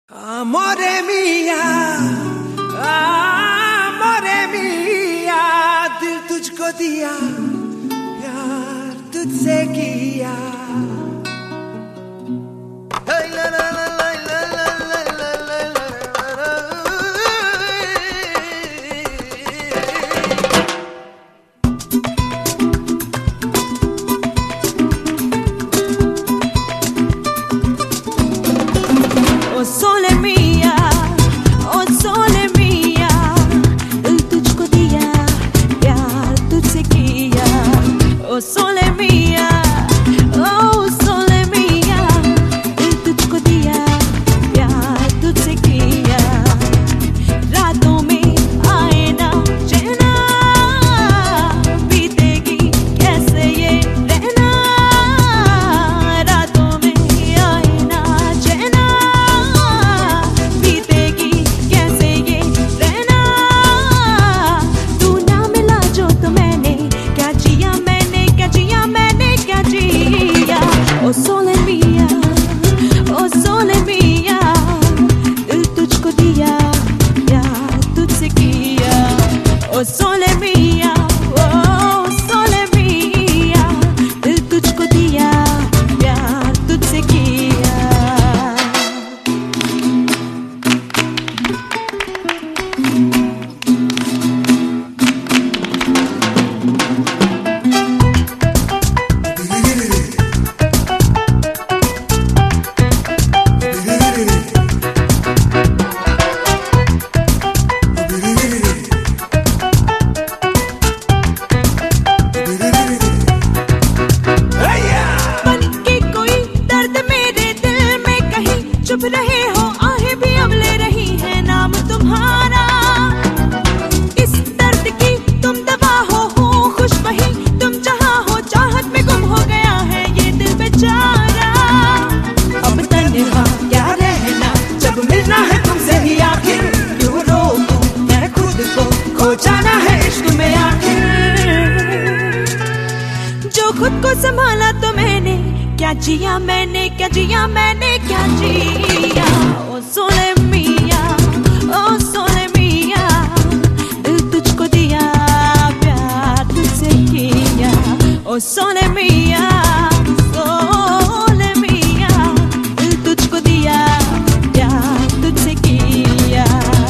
मोरे मिया, दिल तुझको दिया, प्यार तुझसे किया। O sole mia, o sole mia, दिल तुझको दिया, प्यार तुझसे किया। O sole mia, o sole mia, दिल तुझको दिया, प्यार तुझसे किया। रातों में आए ना चैना, बीतेगी कैसे ये रहना। रातों में आए ना चैना, बीतेगी कैसे ये रहना। तू ना मिला जो तो मैंने क्या जिया, मैंने क्या जिया, मैंने क्या जिया। ओ सोले मिया, ओ सोले मिया, दिल तुझको दिया, प्यार तुझसे किया। ओ सोले मिया, ओ सोले मिया, दिल तुझको दिया, प्यार तुझसे किया। चुप रहे हो आहें भी अब ले रही है नाम तुम्हारा। इस दर्द की तुम दवा हो खुश वही तुम जहाँ हो, चाहत में गुम हो गया है ये दिल बेचारा। अब तन्हा क्या रहना, जब मिलना है तुमसे ही आखिर। क्यों रोकूं मैं खुद को, खो जाना है इश्क में आखिर। जो खुद को संभाला तो मैंने क्या जिया, मैंने क्या जिया, मैंने क्या जिया। ओ सोले मिया, ओ सोले मिया, दिल तुझको दिया, प्यार तुझसे किया। ओ सोले मिया, सोले मिया, दिल तुझको दिया, प्यार तुझसे किया।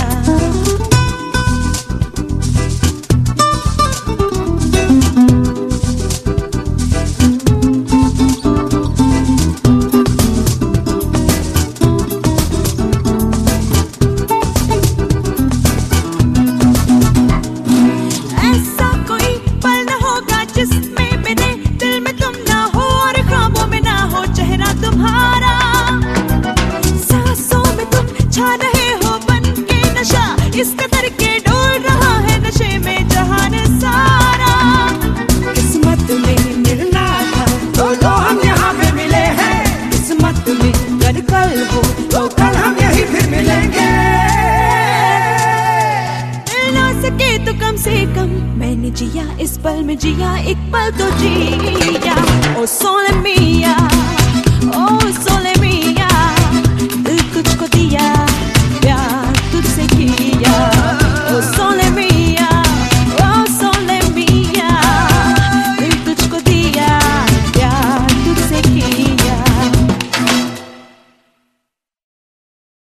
जिसमें मेरे दिल में तुम ना हो और ख्वाबों में ना हो चेहरा तुम्हारा। सांसों में तुम छा रहे हो बन के नशा, इस कदर के डोल रहा है नशे में जहान सारा। किस्मत में मिलना था तो लो हम यहाँ पे मिले हैं। किस्मत में अगर कल हो तो कल हम यहीं फिर मिलेंगे। मिल ना सके तो कम से कम मैंने जिया, इस पल में जिया, एक पल तो जिया। ओ सोले मिया।